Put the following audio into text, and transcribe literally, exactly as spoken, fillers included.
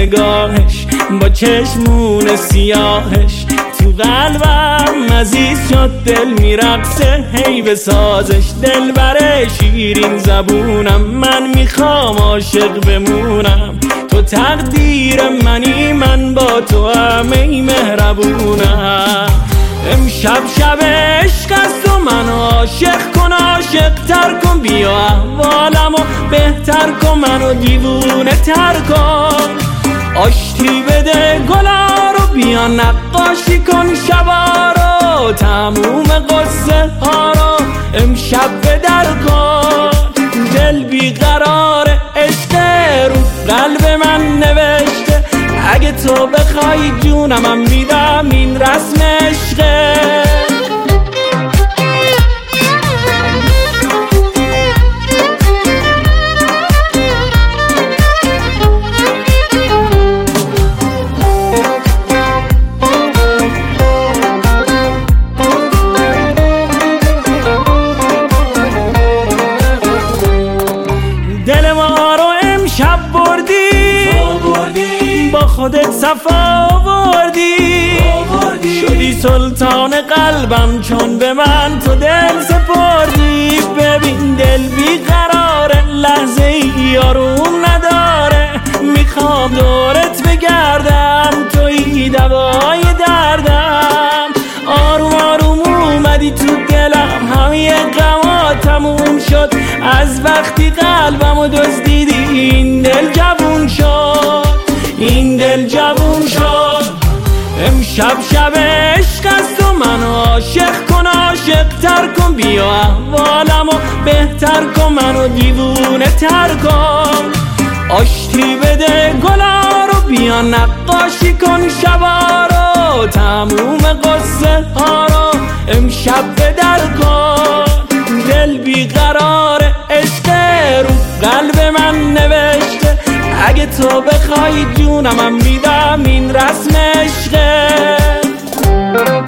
نگاهش با چشمون سیاهش تو قلبم عزیز شد، دل میرقصه هی به سازش. دل بره شیرین زبونم، من میخوام عاشق بمونم. تو تقدیر منی، من با تو همه مهربونم. امشب شب عشق است و من عاشق کن، عاشق تر کن، بیا احوالمو بهتر کن، منو دیوونه تر کن. آشتی بده گلا رو، بیا نقاشی کن شبا رو، تموم قصه ها رو امشب به در کن. دل بیقرار عشق رو قلب من نوشته، اگه تو بخوای جونم من میدم، این رسم عشقه. دل ما رو امشب بردی، با خودت صفا آوردی، شدی سلطان قلبم چون به من تو دل سپردی. ببین دل بیقراره، لحظه ای آروم نداره، میخوام دورت بگردم، توی دوای دردم. آروم آروم اومدی تو دلم، همه غما تموم شد از وقتی قلبمو دزدیدی. این دل جوون شد، این دل جوون شد. امشب شب عشق است و من عاشق کن، عاشق تر کن، بیا احوالمو بهتر کن، منو دیوونه تر کن. آشتی بده گلا رو، بیا نقاشی کن شبا رو، تموم قصه ها رو امشب به در کن. دل بیقرار عشق رو قلب من نوشته، اگه تو بخوای جونم من میدم، این رسم عشقه.